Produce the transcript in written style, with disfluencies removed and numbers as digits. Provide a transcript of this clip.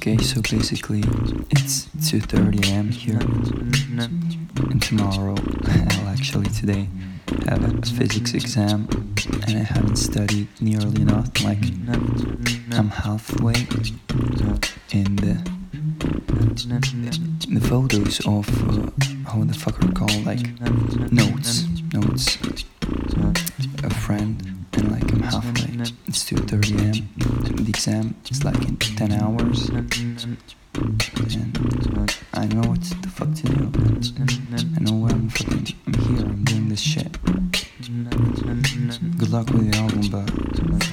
Okay, so basically it's 2:30 a.m. here, and tomorrow, well actually today, I have a physics exam, and I haven't studied nearly enough. Like, I'm halfway in the photos of how the fuck are called, like notes a friend, and like I'm halfway. It's 2:30 a.m. The exam is like in 10 hours, and I don't know what the fuck to do. I know where I'm here, I'm doing this shit. Good luck with the album, but